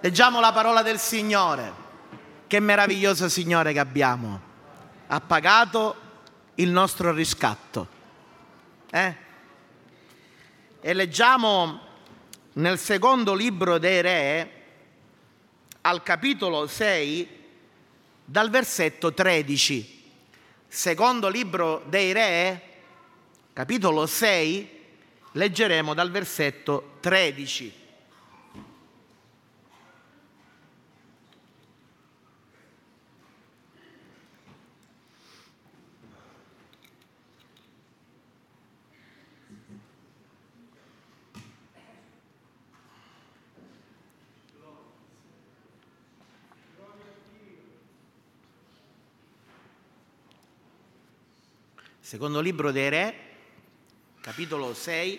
Leggiamo la parola del Signore. Che meraviglioso Signore che abbiamo. Ha pagato il nostro riscatto. E leggiamo nel secondo libro dei Re, al capitolo 6, dal versetto 13. Secondo libro dei Re, capitolo 6, leggeremo dal versetto 13. Secondo libro dei Re, capitolo 6,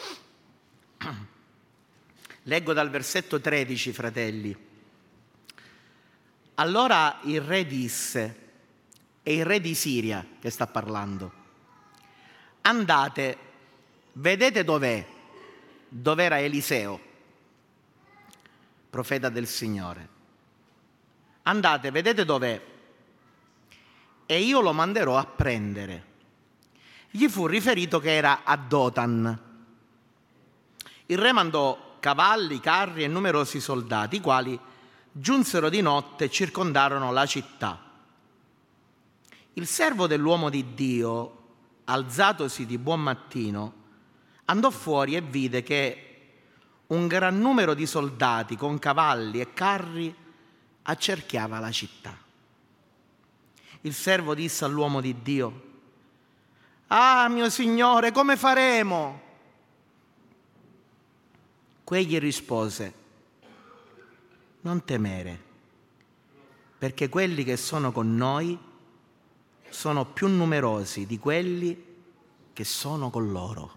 leggo dal versetto 13, fratelli. Allora il re disse, è il re di Siria che sta parlando: andate, vedete dov'era Eliseo, profeta del Signore. Andate, vedete dov'è, e io lo manderò a prendere. Gli fu riferito che era a Dotan. Il re mandò cavalli, carri e numerosi soldati, i quali giunsero di notte e circondarono la città. Il servo dell'uomo di Dio, alzatosi di buon mattino, andò fuori e vide che un gran numero di soldati con cavalli e carri accerchiava la città. Il servo disse all'uomo di Dio: «Ah, mio Signore, come faremo?» Quegli rispose: «Non temere, perché quelli che sono con noi sono più numerosi di quelli che sono con loro».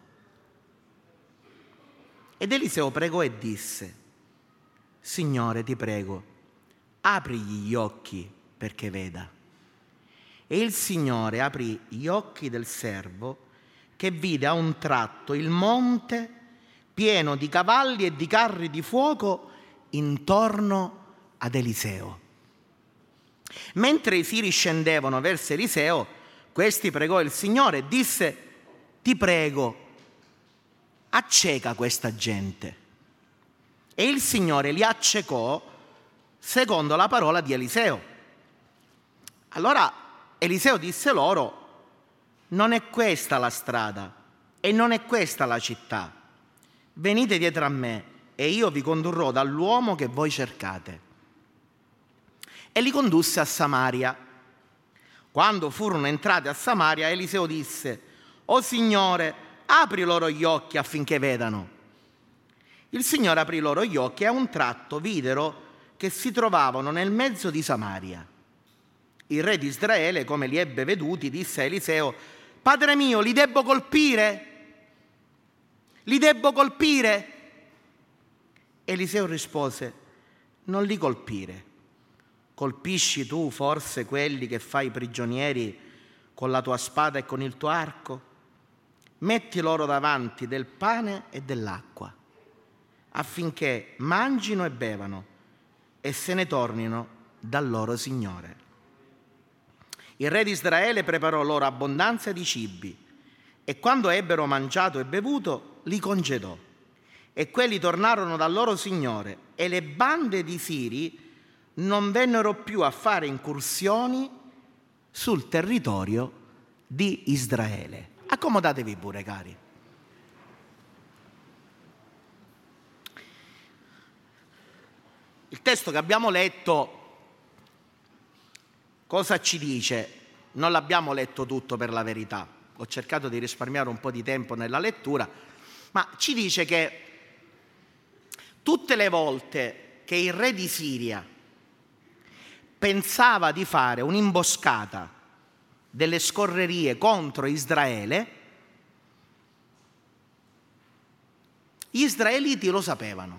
Ed Eliseo pregò e disse: «Signore, ti prego, aprigli gli occhi perché veda». E il Signore aprì gli occhi del servo, che vide a un tratto il monte pieno di cavalli e di carri di fuoco intorno ad Eliseo. Mentre i siri scendevano verso Eliseo, questi pregò il Signore e disse: «Ti prego, acceca questa gente». E il Signore li accecò secondo la parola di Eliseo. Allora Eliseo disse loro: «Non è questa la strada e non è questa la città. Venite dietro a me e io vi condurrò dall'uomo che voi cercate». E li condusse a Samaria. Quando furono entrati a Samaria, Eliseo disse: «O Signore, apri loro gli occhi affinché vedano». Il Signore aprì loro gli occhi e a un tratto videro che si trovavano nel mezzo di Samaria. Il re di Israele, come li ebbe veduti, disse a Eliseo: «Padre mio, li debbo colpire? Li debbo colpire?» Eliseo rispose: «Non li colpire. Colpisci tu forse quelli che fai prigionieri con la tua spada e con il tuo arco? Metti loro davanti del pane e dell'acqua, affinché mangino e bevano e se ne tornino dal loro Signore». Il re di Israele preparò loro abbondanza di cibi e quando ebbero mangiato e bevuto li congedò, e quelli tornarono dal loro Signore, e le bande di siri non vennero più a fare incursioni sul territorio di Israele. Accomodatevi pure, cari. Il testo che abbiamo letto cosa ci dice? Non l'abbiamo letto tutto, per la verità. Ho cercato di risparmiare un po' di tempo nella lettura, ma ci dice che tutte le volte che il re di Siria pensava di fare un'imboscata, delle scorrerie contro Israele, gli israeliti lo sapevano.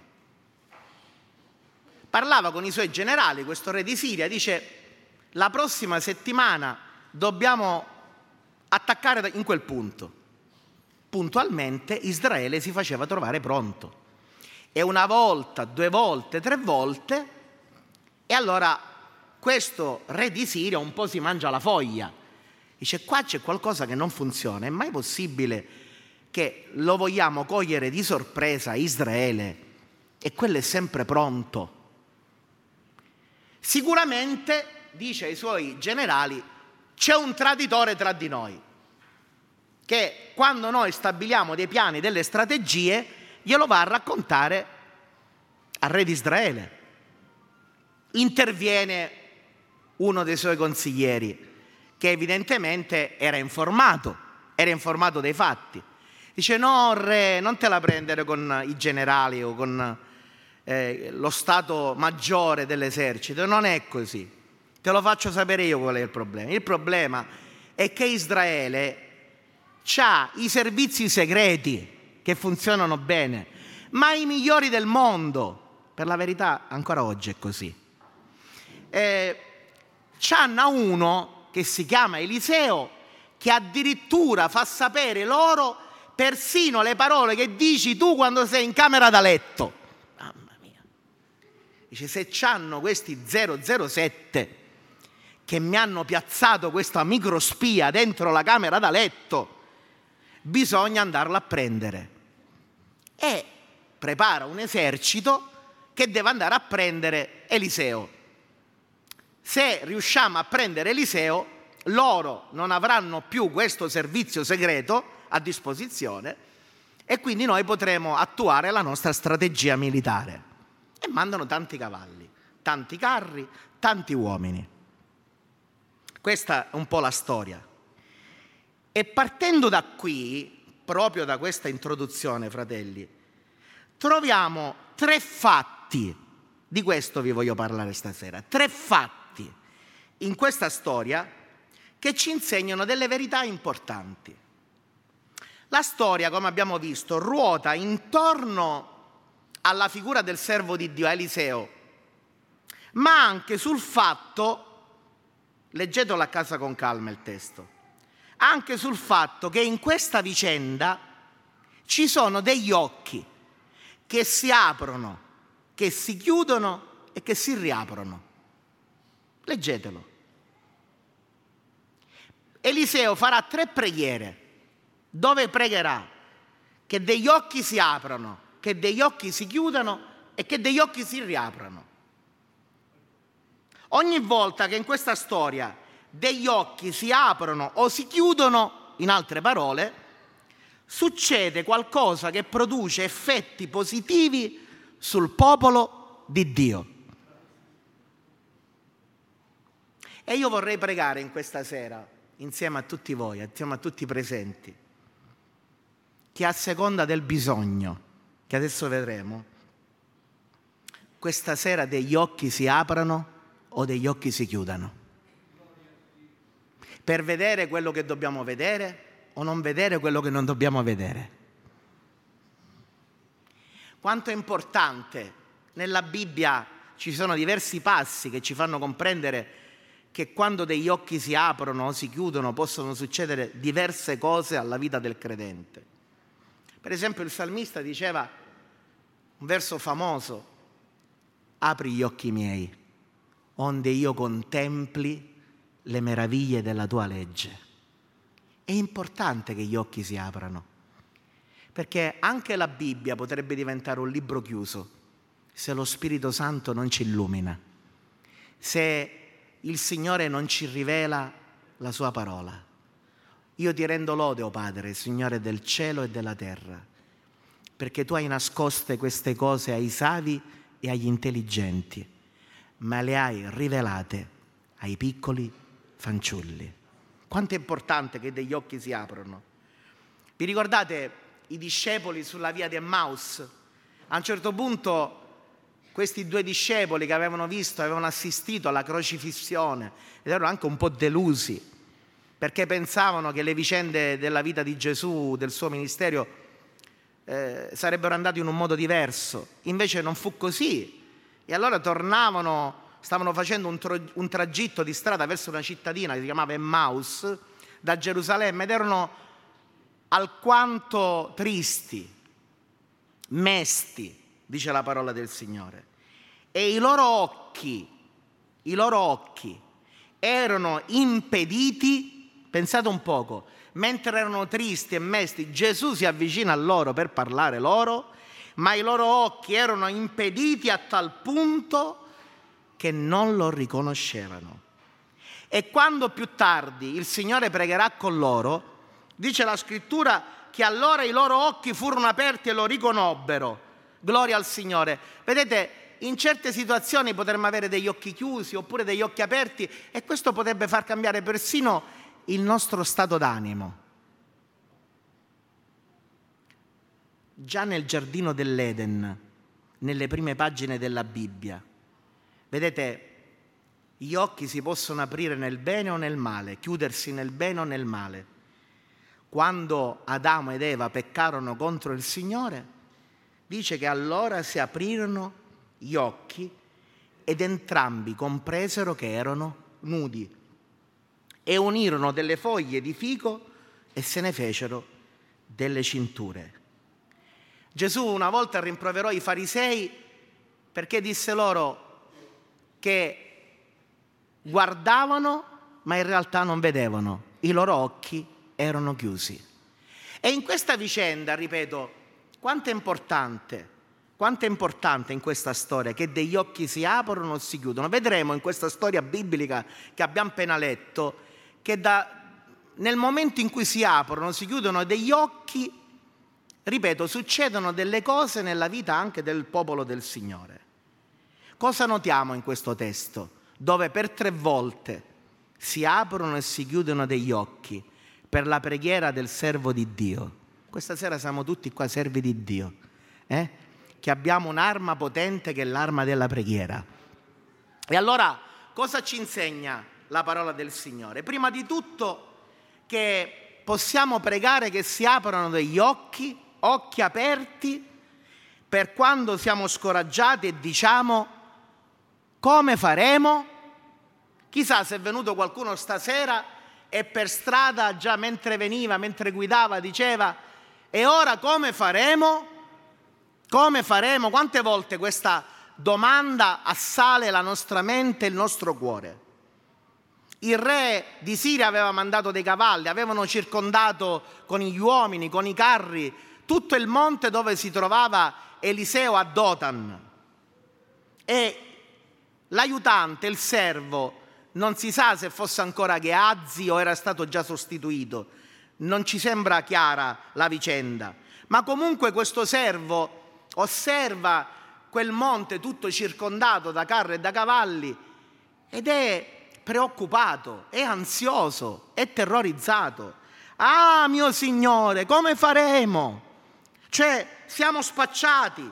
Parlava con i suoi generali, questo re di Siria, dice: «La prossima settimana dobbiamo attaccare in quel punto». Puntualmente Israele si faceva trovare pronto. E una volta, 2 volte, 3 volte, e allora questo re di Siria un po' si mangia la foglia. Dice: qua c'è qualcosa che non funziona, è mai possibile che lo vogliamo cogliere di sorpresa Israele e quello è sempre pronto? Sicuramente, dice ai suoi generali, c'è un traditore tra di noi, che quando noi stabiliamo dei piani, delle strategie, glielo va a raccontare al re di Israele. Interviene uno dei suoi consiglieri, che evidentemente era informato dei fatti. Dice: no, re, non te la prendere con i generali o con lo stato maggiore dell'esercito, non è così. Te lo faccio sapere io qual è il problema. Il problema è che Israele ha i servizi segreti che funzionano bene, ma i migliori del mondo. Per la verità ancora oggi è così. C'hanno uno che si chiama Eliseo, che addirittura fa sapere loro persino le parole che dici tu quando sei in camera da letto. Mamma mia. Dice: se c'hanno questi 007 che mi hanno piazzato questa microspia dentro la camera da letto, bisogna andarla a prendere. E prepara un esercito che deve andare a prendere Eliseo. Se riusciamo a prendere Eliseo, loro non avranno più questo servizio segreto a disposizione e quindi noi potremo attuare la nostra strategia militare. E mandano tanti cavalli, tanti carri, tanti uomini. Questa è un po' la storia. E partendo da qui, proprio da questa introduzione, fratelli, troviamo 3 fatti. Di questo vi voglio parlare stasera. 3 fatti in questa storia che ci insegnano delle verità importanti. La storia, come abbiamo visto, ruota intorno alla figura del servo di Dio, Eliseo, ma anche sul fatto, leggetelo a casa con calma il testo, anche sul fatto che in questa vicenda ci sono degli occhi che si aprono, che si chiudono e che si riaprono. Leggetelo. Eliseo farà 3 preghiere dove pregherà che degli occhi si aprono, che degli occhi si chiudano e che degli occhi si riaprano. Ogni volta che in questa storia degli occhi si aprono o si chiudono, in altre parole, succede qualcosa che produce effetti positivi sul popolo di Dio. E io vorrei pregare in questa sera, insieme a tutti voi, insieme a tutti i presenti, che a seconda del bisogno, che adesso vedremo, questa sera degli occhi si aprano o degli occhi si chiudano, per vedere quello che dobbiamo vedere o non vedere quello che non dobbiamo vedere. Quanto è importante, nella Bibbia ci sono diversi passi che ci fanno comprendere che quando degli occhi si aprono o si chiudono possono succedere diverse cose alla vita del credente. Per esempio il salmista diceva, un verso famoso: apri gli occhi miei, onde io contempli le meraviglie della tua legge. È importante che gli occhi si aprano, perché anche la Bibbia potrebbe diventare un libro chiuso se lo Spirito Santo non ci illumina, se il Signore non ci rivela la sua parola. Io ti rendo lode, o Padre, Signore del cielo e della terra, perché tu hai nascoste queste cose ai savi e agli intelligenti, ma le hai rivelate ai piccoli fanciulli. Quanto è importante che degli occhi si aprono. Vi ricordate i discepoli sulla via di Emmaus? A un certo punto questi 2 discepoli che avevano assistito alla crocifissione ed erano anche un po' delusi, perché pensavano che le vicende della vita di Gesù, del suo ministero, sarebbero andate in un modo diverso. Invece non fu così. E allora stavano facendo un tragitto di strada verso una cittadina che si chiamava Emmaus, da Gerusalemme, ed erano alquanto tristi, mesti, dice la parola del Signore. E i loro occhi erano impediti, pensate un poco, mentre erano tristi e mesti, Gesù si avvicina a loro per parlare loro, ma i loro occhi erano impediti a tal punto che non lo riconoscevano. E quando più tardi il Signore pregherà con loro, dice la Scrittura che allora i loro occhi furono aperti e lo riconobbero. Gloria al Signore. Vedete, in certe situazioni potremmo avere degli occhi chiusi oppure degli occhi aperti e questo potrebbe far cambiare persino il nostro stato d'animo. Già nel giardino dell'Eden, nelle prime pagine della Bibbia, vedete, gli occhi si possono aprire nel bene o nel male, chiudersi nel bene o nel male. Quando Adamo ed Eva peccarono contro il Signore, dice che allora si aprirono gli occhi ed entrambi compresero che erano nudi e unirono delle foglie di fico e se ne fecero delle cinture. Gesù una volta rimproverò i farisei perché disse loro che guardavano ma in realtà non vedevano, i loro occhi erano chiusi. E in questa vicenda, ripeto, quanto è importante in questa storia che degli occhi si aprono o si chiudono. Vedremo in questa storia biblica che abbiamo appena letto che nel momento in cui si aprono, si chiudono degli occhi, ripeto, succedono delle cose nella vita anche del popolo del Signore. Cosa notiamo in questo testo? Dove per 3 volte si aprono e si chiudono degli occhi per la preghiera del servo di Dio. Questa sera siamo tutti qua servi di Dio, che abbiamo un'arma potente che è l'arma della preghiera. E allora cosa ci insegna la parola del Signore? Prima di tutto che possiamo pregare che si aprano degli occhi aperti per quando siamo scoraggiati e diciamo: come faremo? Chissà se è venuto qualcuno stasera e per strada già mentre guidava diceva: e ora come faremo? Come faremo? Quante volte questa domanda assale la nostra mente e il nostro cuore? Il re di Siria aveva mandato dei cavalli, avevano circondato con gli uomini, con i carri, tutto il monte dove si trovava Eliseo a Dotan. E l'aiutante, il servo, non si sa se fosse ancora Gehazi o era stato già sostituito, non ci sembra chiara la vicenda, ma comunque questo servo osserva quel monte tutto circondato da carri e da cavalli ed è preoccupato, è ansioso, è terrorizzato. Ah, mio Signore, come faremo? Cioè, siamo spacciati,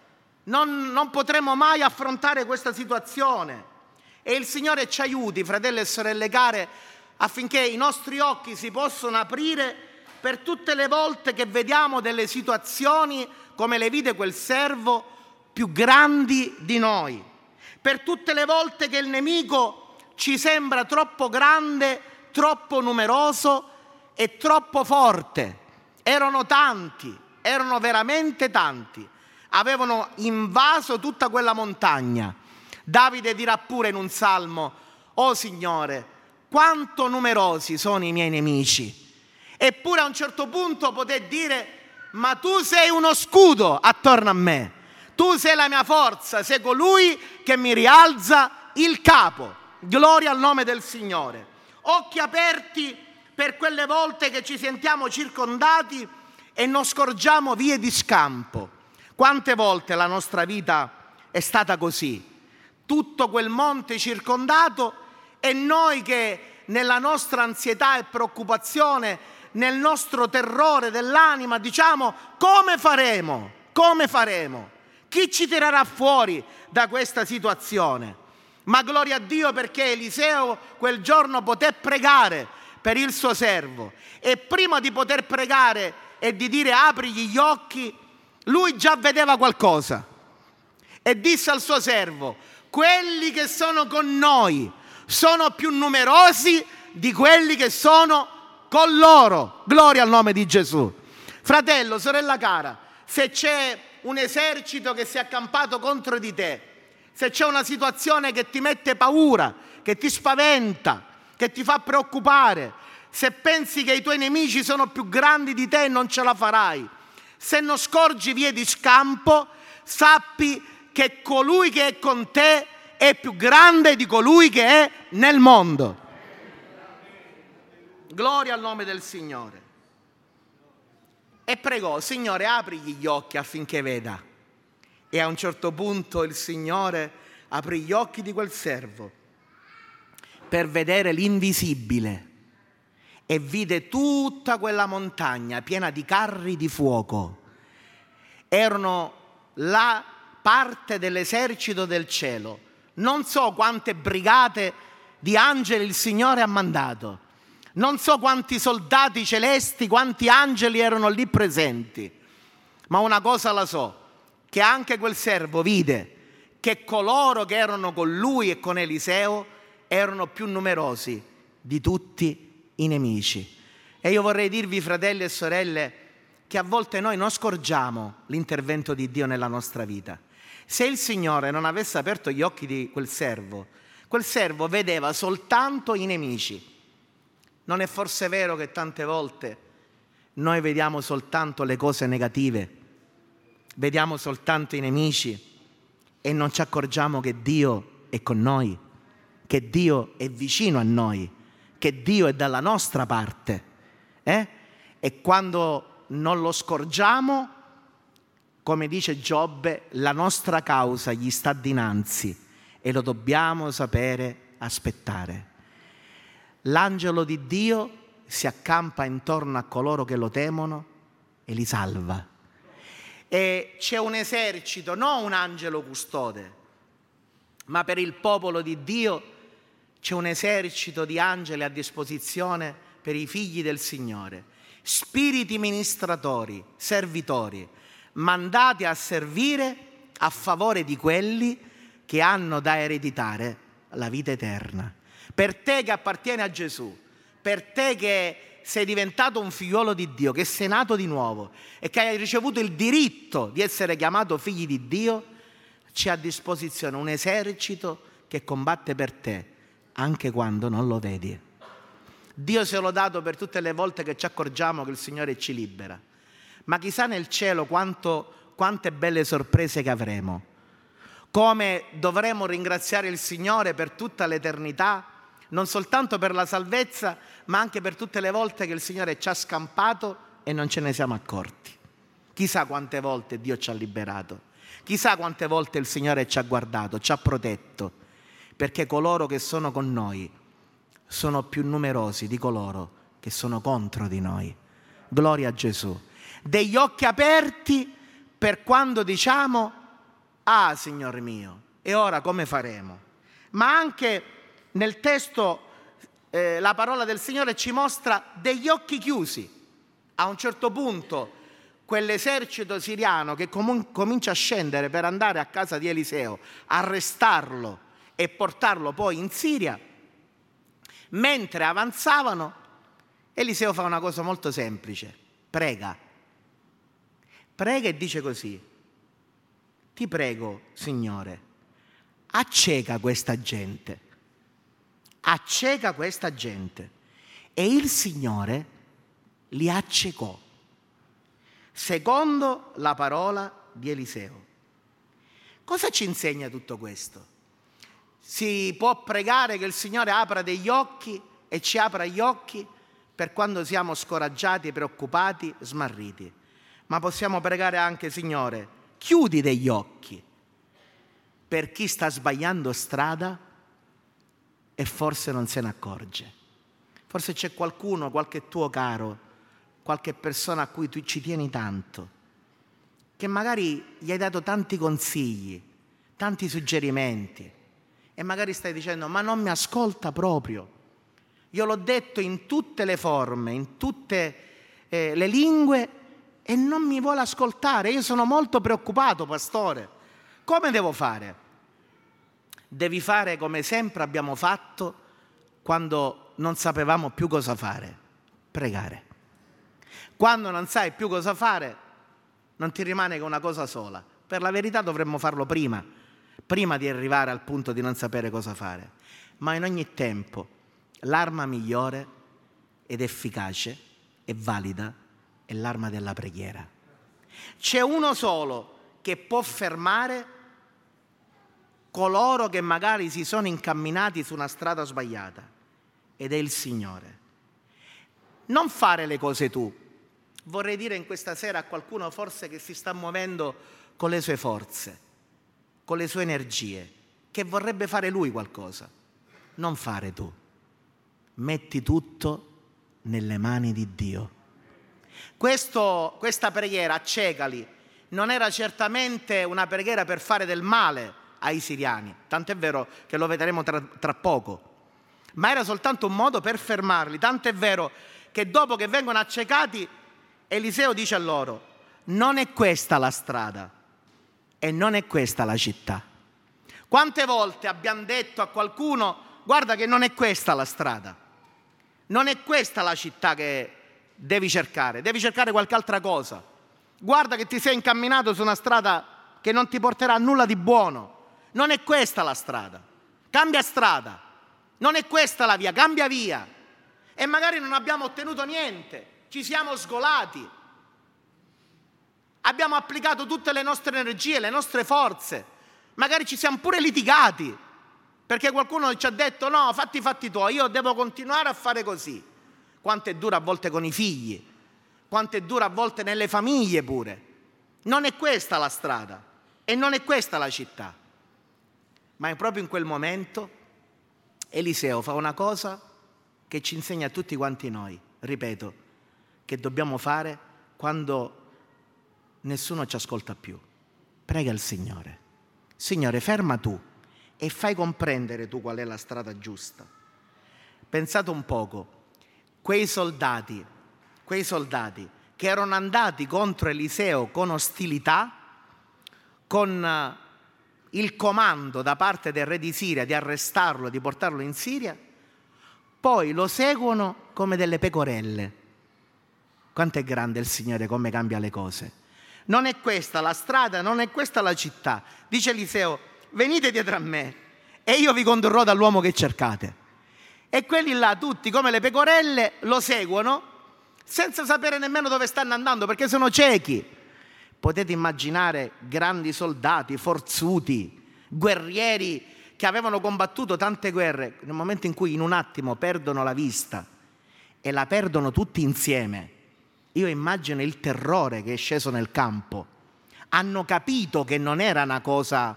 non potremo mai affrontare questa situazione. E il Signore ci aiuti, fratelli e sorelle care, affinché i nostri occhi si possano aprire per tutte le volte che vediamo delle situazioni, come le vide quel servo, più grandi di noi. Per tutte le volte che il nemico ci sembra troppo grande, troppo numeroso e troppo forte. Erano tanti, erano veramente tanti. Avevano invaso tutta quella montagna. Davide dirà pure in un salmo: «Oh Signore, quanto numerosi sono i miei nemici». Eppure a un certo punto poté dire: «Ma tu sei uno scudo attorno a me, tu sei la mia forza, sei colui che mi rialza il capo». Gloria al nome del Signore. Occhi aperti per quelle volte che ci sentiamo circondati e non scorgiamo vie di scampo. Quante volte la nostra vita è stata così? Tutto quel monte circondato e noi che nella nostra ansietà e preoccupazione, nel nostro terrore dell'anima diciamo: come faremo? Come faremo? Chi ci tirerà fuori da questa situazione? Ma gloria a Dio perché Eliseo quel giorno poté pregare per il suo servo e prima di poter pregare e di dire aprigli gli occhi, lui già vedeva qualcosa e disse al suo servo: quelli che sono con noi sono più numerosi di quelli che sono con loro. Gloria al nome di Gesù. Fratello, sorella cara, se c'è un esercito che si è accampato contro di te, se c'è una situazione che ti mette paura, che ti spaventa, che ti fa preoccupare, se pensi che i tuoi nemici sono più grandi di te e non ce la farai, se non scorgi vie di scampo, sappi che colui che è con te è più grande di colui che è nel mondo. Gloria al nome del Signore. E pregò: Signore, aprigli gli occhi affinché veda. E a un certo punto il Signore aprì gli occhi di quel servo per vedere l'invisibile e vide tutta quella montagna piena di carri di fuoco. Erano la parte dell'esercito del cielo. Non so quante brigate di angeli il Signore ha mandato. Non so quanti soldati celesti, quanti angeli erano lì presenti. Ma una cosa la so, che anche quel servo vide che coloro che erano con lui e con Eliseo erano più numerosi di tutti i nemici. E io vorrei dirvi, fratelli e sorelle, che a volte noi non scorgiamo l'intervento di Dio nella nostra vita. Se il Signore non avesse aperto gli occhi di quel servo vedeva soltanto i nemici. Non è forse vero che tante volte noi vediamo soltanto le cose negative, vediamo soltanto i nemici e non ci accorgiamo che Dio è con noi, che Dio è vicino a noi, che Dio è dalla nostra parte. E quando non lo scorgiamo, come dice Giobbe, la nostra causa gli sta dinanzi e lo dobbiamo sapere aspettare. L'angelo di Dio si accampa intorno a coloro che lo temono e li salva. E c'è un esercito, non un angelo custode, ma per il popolo di Dio c'è un esercito di angeli a disposizione per i figli del Signore, spiriti ministratori, servitori, mandati a servire a favore di quelli che hanno da ereditare la vita eterna. Per te che appartieni a Gesù, per te che sei diventato un figliuolo di Dio, che sei nato di nuovo e che hai ricevuto il diritto di essere chiamato figli di Dio, c'è a disposizione un esercito che combatte per te anche quando non lo vedi. Dio se l'ha dato per tutte le volte che ci accorgiamo che il Signore ci libera, ma chissà nel cielo quante belle sorprese che avremo, come dovremo ringraziare il Signore per tutta l'eternità, non soltanto per la salvezza, ma anche per tutte le volte che il Signore ci ha scampato e non ce ne siamo accorti. Chissà quante volte Dio ci ha liberato, chissà quante volte il Signore ci ha guardato, ci ha protetto, perché coloro che sono con noi sono più numerosi di coloro che sono contro di noi. Gloria a Gesù. Degli occhi aperti per quando diciamo: ah, Signore mio, e ora come faremo? Ma anche nel testo la parola del Signore ci mostra degli occhi chiusi. A un certo punto quell'esercito siriano che comincia a scendere per andare a casa di Eliseo, arrestarlo e portarlo poi in Siria, mentre avanzavano, Eliseo fa una cosa molto semplice: prega e dice così: ti prego, Signore, acceca questa gente. Acceca questa gente. E il Signore li accecò, secondo la parola di Eliseo. Cosa ci insegna tutto questo? Si può pregare che il Signore apra degli occhi e ci apra gli occhi per quando siamo scoraggiati, preoccupati, smarriti. Ma possiamo pregare anche: Signore, chiudi degli occhi per chi sta sbagliando strada e forse non se ne accorge. Forse c'è qualcuno, qualche tuo caro, qualche persona a cui tu ci tieni tanto, che magari gli hai dato tanti consigli, tanti suggerimenti, e magari stai dicendo: ma non mi ascolta proprio. Io l'ho detto in tutte le forme, in tutte le lingue, e non mi vuole ascoltare. Io sono molto preoccupato, pastore. Come devo fare? Devi fare come sempre abbiamo fatto quando non sapevamo più cosa fare: pregare. Quando non sai più cosa fare, non ti rimane che una cosa sola. Per la verità dovremmo farlo prima di arrivare al punto di non sapere cosa fare. Ma in ogni tempo l'arma migliore ed efficace e valida è l'arma della preghiera. C'è uno solo che può fermare coloro che magari si sono incamminati su una strada sbagliata, ed è il Signore. Non fare le cose tu. Vorrei dire in questa sera a qualcuno forse che si sta muovendo con le sue forze, con le sue energie, che vorrebbe fare lui qualcosa. Non fare tu. Metti tutto nelle mani di Dio. Questa preghiera, accecali, non era certamente una preghiera per fare del male ai siriani, tant'è vero che lo vedremo tra poco, ma era soltanto un modo per fermarli, tant'è vero che dopo che vengono accecati Eliseo dice a loro: non è questa la strada e non è questa la città. Quante volte abbiamo detto a qualcuno: guarda che non è questa la strada, non è questa la città che devi cercare qualche altra cosa, guarda che ti sei incamminato su una strada che non ti porterà a nulla di buono, non è questa la strada, cambia strada, non è questa la via, cambia via. E magari non abbiamo ottenuto niente, ci siamo sgolati, abbiamo applicato tutte le nostre energie, le nostre forze, magari ci siamo pure litigati perché qualcuno ci ha detto: no, fatti i fatti tuoi, io devo continuare a fare così. Quanto è dura a volte con i figli, quanto è dura a volte nelle famiglie pure. Non è questa la strada e non è questa la città. Ma è proprio in quel momento Eliseo fa una cosa che ci insegna a tutti quanti noi, ripeto, che dobbiamo fare quando nessuno ci ascolta più. Prega il Signore: Signore, ferma tu e fai comprendere tu qual è la strada giusta. Pensate un poco, quei soldati che erano andati contro Eliseo con ostilità, con il comando da parte del re di Siria di arrestarlo, di portarlo in Siria, poi lo seguono come delle pecorelle. Quanto è grande il Signore, come cambia le cose. Non è questa la strada, non è questa la città. Dice Eliseo: venite dietro a me e io vi condurrò dall'uomo che cercate. E quelli là, tutti come le pecorelle, lo seguono senza sapere nemmeno dove stanno andando, perché sono ciechi. Potete immaginare grandi soldati, forzuti, guerrieri che avevano combattuto tante guerre, nel momento in cui in un attimo perdono la vista e la perdono tutti insieme. Io immagino il terrore che è sceso nel campo. Hanno capito che non era una cosa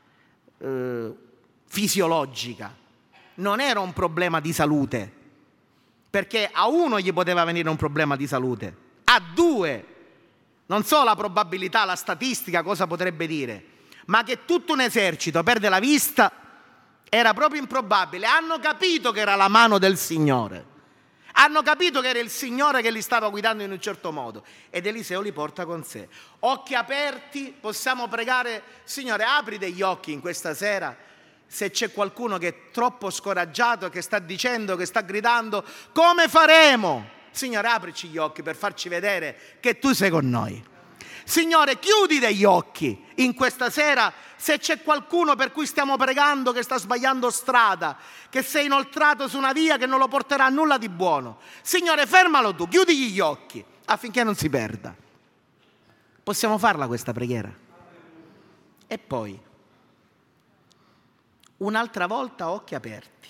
fisiologica, non era un problema di salute, perché a uno gli poteva venire un problema di salute, a due, non so la probabilità, la statistica cosa potrebbe dire, ma che tutto un esercito perde la vista era proprio improbabile. Hanno capito che era la mano del Signore, hanno capito che era il Signore che li stava guidando in un certo modo, ed Eliseo li porta con sé. Occhi aperti, possiamo pregare: Signore, apri degli occhi in questa sera. Se c'è qualcuno che è troppo scoraggiato, che sta dicendo, che sta gridando: come faremo? Signore, aprici gli occhi per farci vedere che tu sei con noi. Signore, chiudi degli occhi in questa sera se c'è qualcuno per cui stiamo pregando che sta sbagliando strada, che si è inoltrato su una via che non lo porterà a nulla di buono. Signore, fermalo tu, chiudigli gli occhi affinché non si perda. Possiamo farla questa preghiera? E poi, un'altra volta, occhi aperti.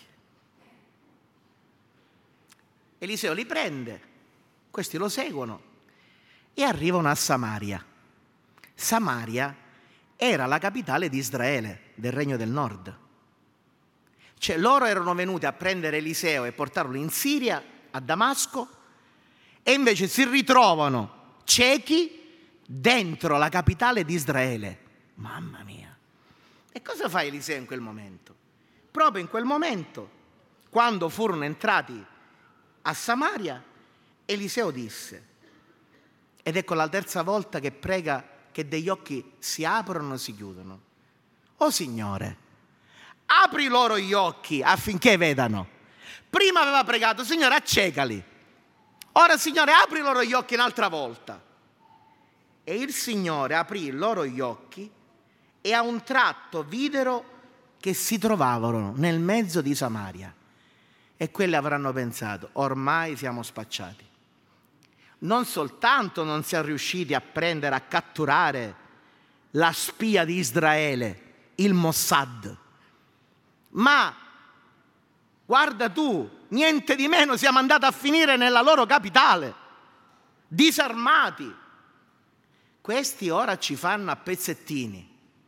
Eliseo li prende, questi lo seguono e arrivano a Samaria. Samaria era la capitale di Israele, del Regno del Nord. Cioè loro erano venuti a prendere Eliseo e portarlo in Siria, a Damasco, e invece si ritrovano ciechi dentro la capitale di Israele. Mamma mia! E cosa fa Eliseo in quel momento? Proprio in quel momento, quando furono entrati a Samaria, Eliseo disse, ed ecco la terza volta che prega che degli occhi si aprono o si chiudono: oh Signore, apri loro gli occhi affinché vedano. Prima aveva pregato: Signore, accecali. Ora, Signore, apri loro gli occhi un'altra volta. E il Signore aprì loro gli occhi e a un tratto videro che si trovavano nel mezzo di Samaria. E quelli avranno pensato: ormai siamo spacciati. Non soltanto non siamo riusciti a prendere, a catturare la spia di Israele, il Mossad, ma guarda tu, niente di meno, siamo andati a finire nella loro capitale, disarmati. Questi ora ci fanno a pezzettini.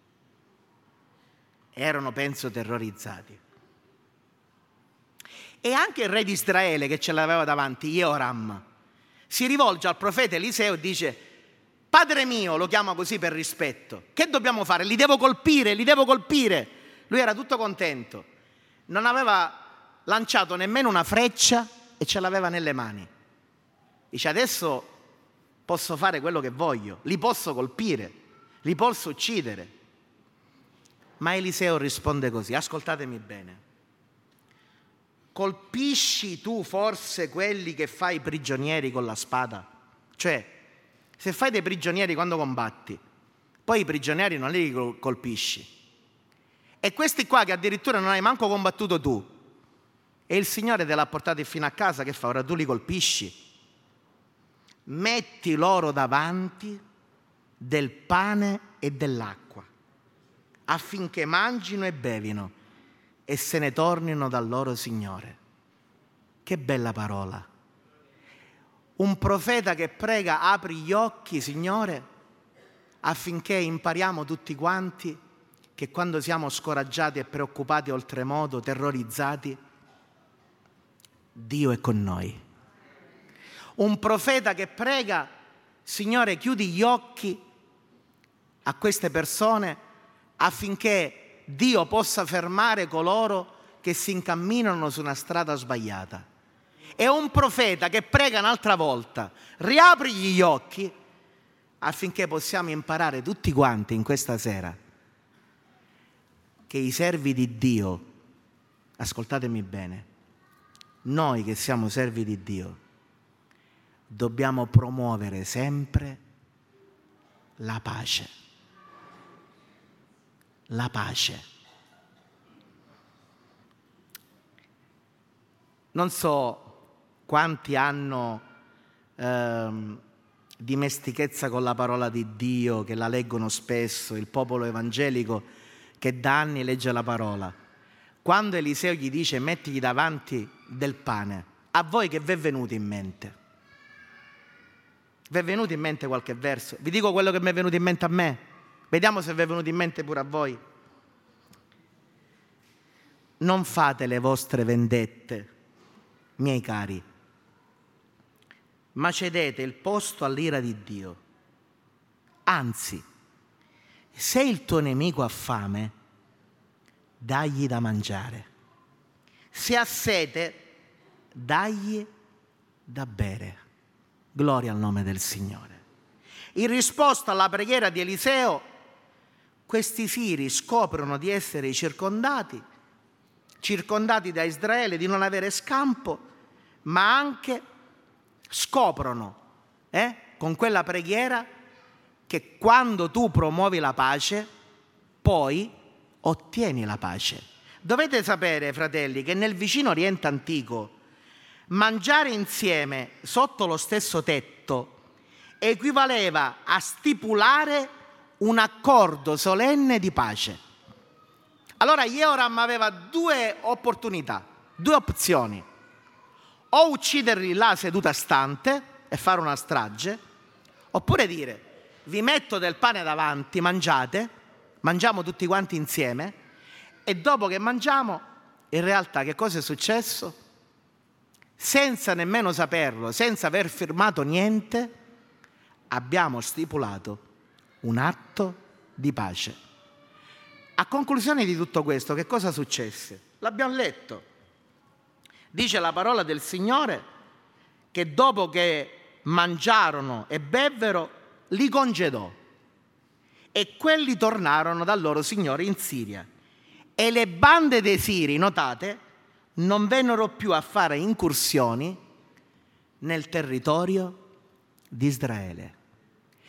Erano, penso, terrorizzati. E anche il re di Israele, che ce l'aveva davanti, Jehoram, si rivolge al profeta Eliseo e dice: Padre mio, lo chiama così per rispetto, che dobbiamo fare? Li devo colpire, li devo colpire. Lui era tutto contento, non aveva lanciato nemmeno una freccia e ce l'aveva nelle mani. Dice: adesso posso fare quello che voglio, li posso colpire, li posso uccidere. Ma Eliseo risponde così, ascoltatemi bene: colpisci tu forse quelli che fai prigionieri con la spada? Cioè, se fai dei prigionieri quando combatti, poi i prigionieri non li colpisci. E questi qua che addirittura non hai manco combattuto tu, e il Signore te l'ha portati fino a casa, che fa? Ora tu li colpisci? Metti loro davanti del pane e dell'acqua, affinché mangino e bevino e se ne tornino dal loro Signore. Che bella parola! Un profeta che prega: apri gli occhi, Signore, affinché impariamo tutti quanti che quando siamo scoraggiati e preoccupati oltremodo, terrorizzati, Dio è con noi. Un profeta che prega: Signore, chiudi gli occhi a queste persone affinché Dio possa fermare coloro che si incamminano su una strada sbagliata. È un profeta che prega un'altra volta: riaprigli gli occhi affinché possiamo imparare tutti quanti in questa sera che i servi di Dio, ascoltatemi bene, noi che siamo servi di Dio, dobbiamo promuovere sempre la pace. La pace. Non so quanti hanno dimestichezza con la parola di Dio, che la leggono spesso, il popolo evangelico che da anni legge la parola. Quando Eliseo gli dice: mettigli davanti del pane, a voi che vi è venuto in mente? Vi è venuto in mente qualche verso? Vi dico quello che mi è venuto in mente a me. Vediamo se vi è venuto in mente pure a voi. Non fate le vostre vendette, miei cari, ma cedete il posto all'ira di Dio. Anzi, se il tuo nemico ha fame, dagli da mangiare. Se ha sete, dagli da bere. Gloria al nome del Signore. In risposta alla preghiera di Eliseo, questi siri scoprono di essere circondati da Israele, di non avere scampo, ma anche scoprono con quella preghiera che quando tu promuovi la pace, poi ottieni la pace. Dovete sapere, fratelli, che nel vicino Oriente antico mangiare insieme sotto lo stesso tetto equivaleva a stipulare un accordo solenne di pace. Allora Jehoram aveva due opportunità, due opzioni: o ucciderli là seduta stante e fare una strage, oppure dire: vi metto del pane davanti, mangiamo tutti quanti insieme, e dopo che mangiamo, in realtà che cosa è successo? Senza nemmeno saperlo, senza aver firmato niente, abbiamo stipulato un atto di pace. A conclusione di tutto questo, che cosa successe? L'abbiamo letto. Dice la parola del Signore che dopo che mangiarono e bevvero, li congedò e quelli tornarono dal loro Signore in Siria. E le bande dei Siri, notate, non vennero più a fare incursioni nel territorio di Israele.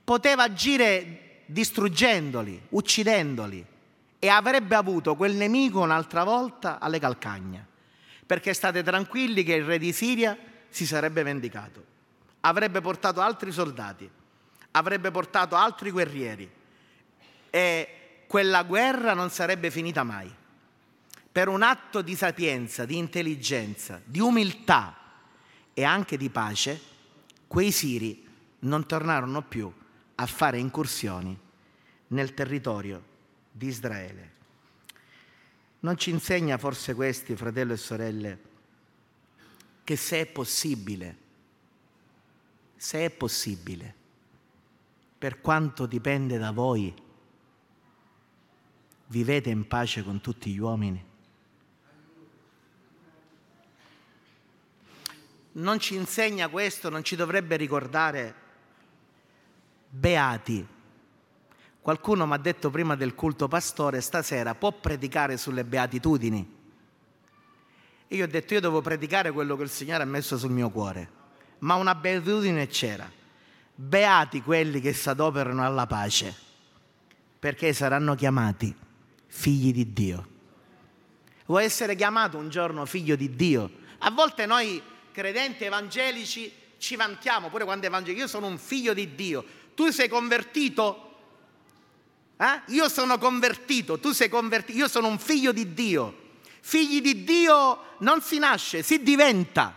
poteva agire distruggendoli, uccidendoli, e avrebbe avuto quel nemico un'altra volta alle calcagna, perché state tranquilli che il re di Siria si sarebbe vendicato, avrebbe portato altri soldati, avrebbe portato altri guerrieri e quella guerra non sarebbe finita mai. Per un atto di sapienza, di intelligenza, di umiltà e anche di pace, quei siri non tornarono più a fare incursioni nel territorio di Israele. Non ci insegna forse questi, fratelli e sorelle, che se è possibile, per quanto dipende da voi, vivete in pace con tutti gli uomini? Non ci insegna questo, non ci dovrebbe ricordare beati. Qualcuno mi ha detto prima del culto: pastore, stasera può predicare sulle beatitudini? E io ho detto: io devo predicare quello che il Signore ha messo sul mio cuore, ma una beatitudine c'era: beati quelli che si adoperano alla pace, perché saranno chiamati figli di Dio. Vuoi essere chiamato un giorno figlio di Dio? A volte noi credenti evangelici ci vantiamo, pure quando evangelici: io sono un figlio di Dio. Tu sei convertito? Io sono convertito, tu sei convertito, io sono un figlio di Dio. Figli di Dio non si nasce, si diventa.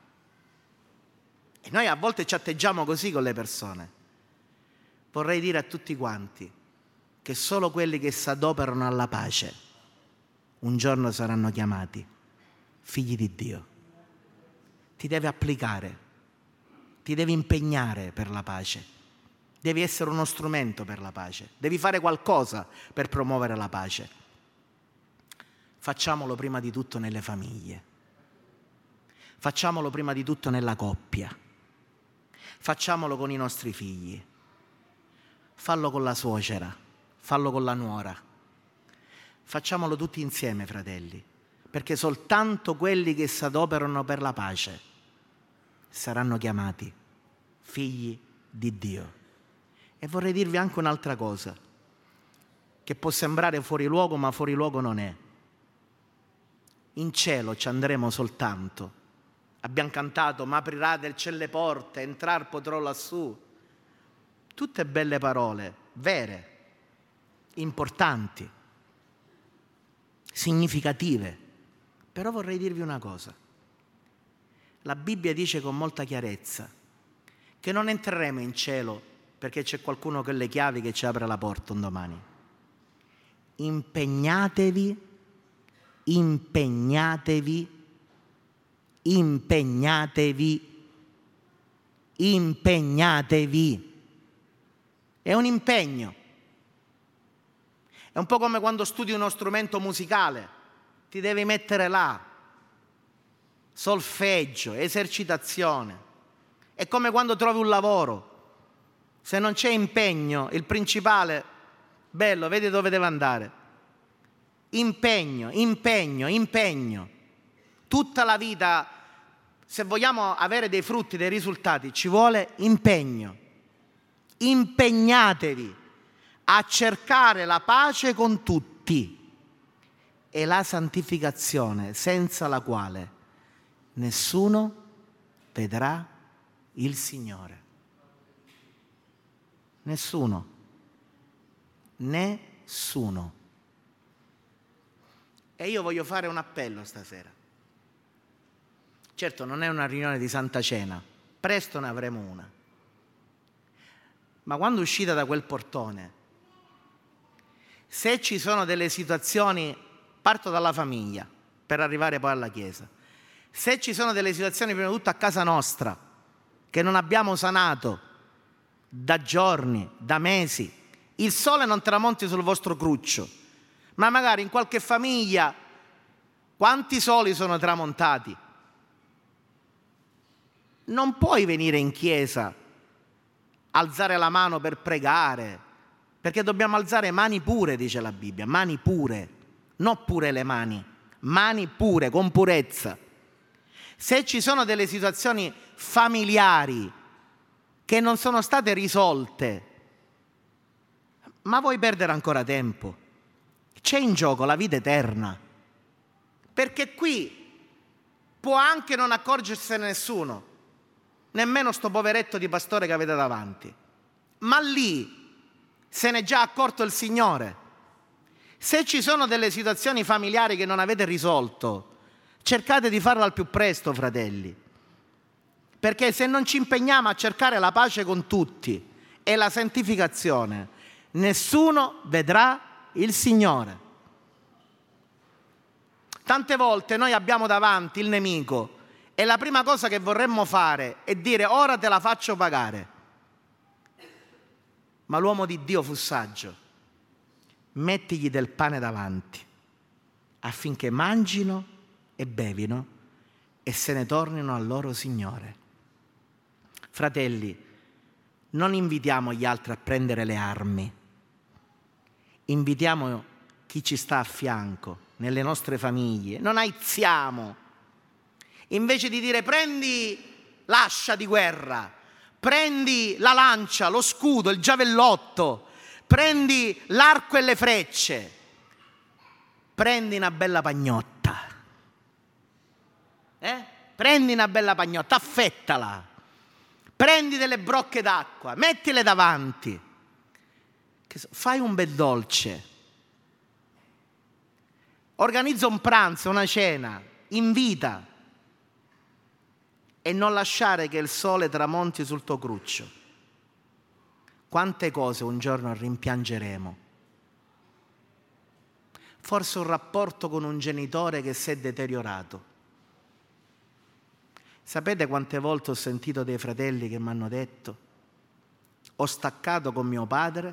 E noi a volte ci atteggiamo così con le persone. Vorrei dire a tutti quanti che solo quelli che si adoperano alla pace un giorno saranno chiamati figli di Dio. Ti devi applicare, ti devi impegnare per la pace. Devi essere uno strumento per la pace, devi fare qualcosa per promuovere la pace. Facciamolo prima di tutto nelle famiglie, facciamolo prima di tutto nella coppia, facciamolo con i nostri figli, fallo con la suocera, fallo con la nuora, facciamolo tutti insieme, fratelli, perché soltanto quelli che si adoperano per la pace saranno chiamati figli di Dio. E vorrei dirvi anche un'altra cosa, che può sembrare fuori luogo, ma fuori luogo non è. In cielo ci andremo soltanto. Abbiamo cantato: ma aprirà del cielo le porte, entrar potrò lassù. Tutte belle parole, vere, importanti, significative. Però vorrei dirvi una cosa. La Bibbia dice con molta chiarezza che non entreremo in cielo perché c'è qualcuno con le chiavi che ci apre la porta un domani. Impegnatevi. È un impegno. È un po' come quando studi uno strumento musicale, ti devi mettere là, solfeggio, esercitazione. È come quando trovi un lavoro. Se non c'è impegno, il principale, bello, vedi dove deve andare. Impegno. Tutta la vita, se vogliamo avere dei frutti, dei risultati, ci vuole impegno. Impegnatevi a cercare la pace con tutti e la santificazione, senza la quale nessuno vedrà il Signore. Nessuno. E io voglio fare un appello stasera. Certo, non è una riunione di Santa Cena, presto ne avremo una. Ma quando uscite da quel portone, se ci sono delle situazioni, parto dalla famiglia per arrivare poi alla Chiesa, se ci sono delle situazioni prima di tutto a casa nostra che non abbiamo sanato da giorni, da mesi, il sole non tramonti sul vostro cruccio, ma magari in qualche famiglia quanti soli sono tramontati. Non puoi venire in chiesa, alzare la mano per pregare, perché dobbiamo alzare mani pure, dice la Bibbia, mani pure, non pure le mani pure, con purezza. Se ci sono delle situazioni familiari che non sono state risolte ma vuoi perdere ancora tempo? C'è in gioco la vita eterna, perché qui può anche non accorgersene nessuno, nemmeno sto poveretto di pastore che avete davanti, ma lì se n'è già accorto il Signore. Se ci sono delle situazioni familiari che non avete risolto, cercate di farlo al più presto, fratelli, perché se non ci impegniamo a cercare la pace con tutti e la santificazione, nessuno vedrà il Signore. Tante volte noi abbiamo davanti il nemico e la prima cosa che vorremmo fare è dire: ora te la faccio pagare. Ma l'uomo di Dio fu saggio: mettigli del pane davanti affinché mangino e bevino e se ne tornino al loro Signore. Fratelli, non invitiamo gli altri a prendere le armi, invitiamo chi ci sta a fianco, nelle nostre famiglie, non aiziamo. Invece di dire: prendi l'ascia di guerra, prendi la lancia, lo scudo, il giavellotto, prendi l'arco e le frecce, prendi una bella pagnotta, prendi una bella pagnotta, affettala, prendi delle brocche d'acqua, mettile davanti, fai un bel dolce, organizza un pranzo, una cena, invita, e non lasciare che il sole tramonti sul tuo cruccio. Quante cose un giorno rimpiangeremo. Forse un rapporto con un genitore che si è deteriorato. Sapete quante volte ho sentito dei fratelli che mi hanno detto: ho staccato con mio padre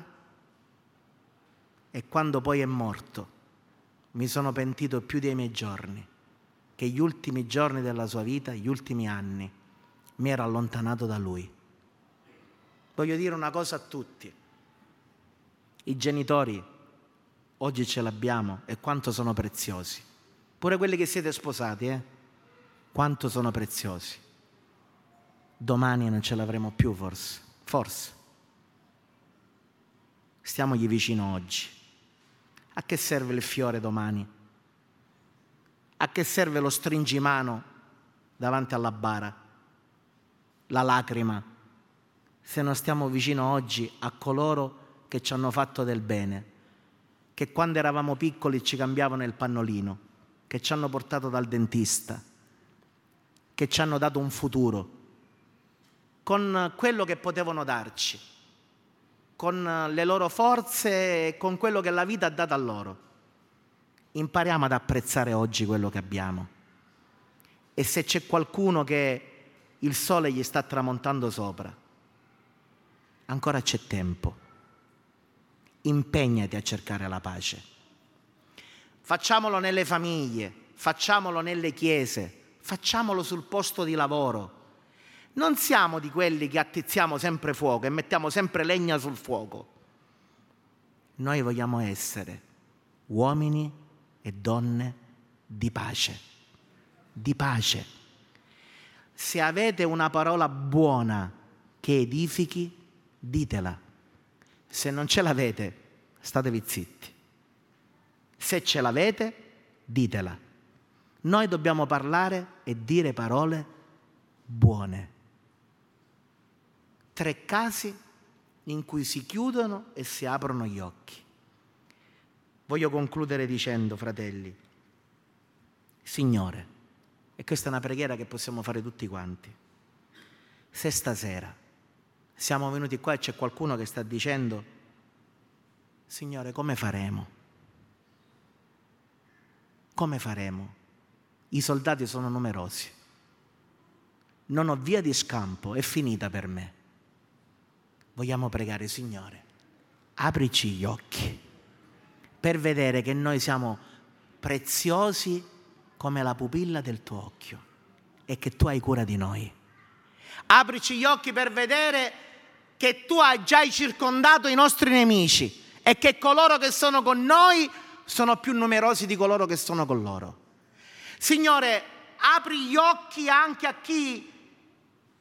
e quando poi è morto mi sono pentito più dei miei giorni, che gli ultimi giorni della sua vita, gli ultimi anni, mi ero allontanato da lui. Voglio dire una cosa a tutti: i genitori oggi ce l'abbiamo e quanto sono preziosi. Pure quelli che siete sposati, quanto sono preziosi. Domani non ce l'avremo più, forse. Stiamogli vicino oggi. A che serve il fiore domani? A che serve lo stringimano davanti alla bara? La lacrima, se non stiamo vicino oggi a coloro che ci hanno fatto del bene, che quando eravamo piccoli ci cambiavano il pannolino, che ci hanno portato dal dentista, che ci hanno dato un futuro, con quello che potevano darci, con le loro forze e con quello che la vita ha dato a loro. Impariamo ad apprezzare oggi quello che abbiamo. E se c'è qualcuno che il sole gli sta tramontando sopra, ancora c'è tempo. Impegnati a cercare la pace. Facciamolo nelle famiglie, facciamolo nelle chiese, facciamolo sul posto di lavoro. Non siamo di quelli che attizziamo sempre fuoco e mettiamo sempre legna sul fuoco. Noi vogliamo essere uomini e donne di pace. Di pace. Se avete una parola buona che edifichi, ditela. Se non ce l'avete, statevi zitti. Se ce l'avete, ditela. Noi dobbiamo parlare e dire parole buone. 3 casi in cui si chiudono e si aprono gli occhi. Voglio concludere dicendo, fratelli, Signore, e questa è una preghiera che possiamo fare tutti quanti, se stasera siamo venuti qua e c'è qualcuno che sta dicendo: Signore, come faremo? Come faremo? I soldati sono numerosi, non ho via di scampo, è finita per me. Vogliamo pregare: Signore, aprici gli occhi per vedere che noi siamo preziosi come la pupilla del tuo occhio e che tu hai cura di noi. Aprici gli occhi per vedere che tu hai già circondato i nostri nemici e che coloro che sono con noi sono più numerosi di coloro che sono con loro. Signore, apri gli occhi anche a chi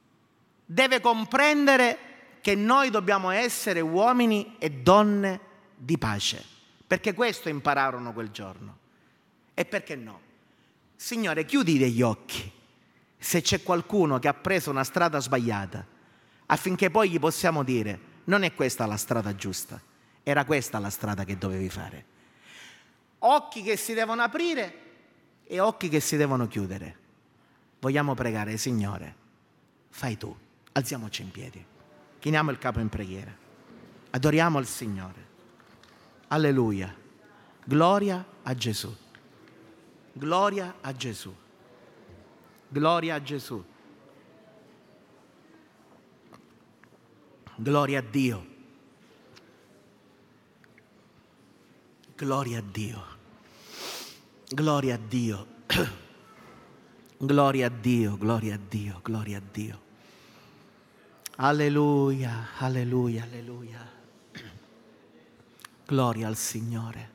deve comprendere che noi dobbiamo essere uomini e donne di pace, perché questo impararono quel giorno. E perché no? Signore, chiudi degli occhi se c'è qualcuno che ha preso una strada sbagliata, affinché poi gli possiamo dire: non è questa la strada giusta, era questa la strada che dovevi fare. Occhi che si devono aprire e occhi che si devono chiudere. Vogliamo pregare: Signore, fai tu. Alziamoci in piedi, chiniamo il capo in preghiera, adoriamo il Signore. Alleluia, gloria a Gesù, gloria a Gesù, gloria a Gesù, gloria a Dio, gloria a Dio, gloria a Dio, gloria a Dio, gloria a Dio, gloria a Dio. Alleluia, alleluia, alleluia. Gloria al Signore.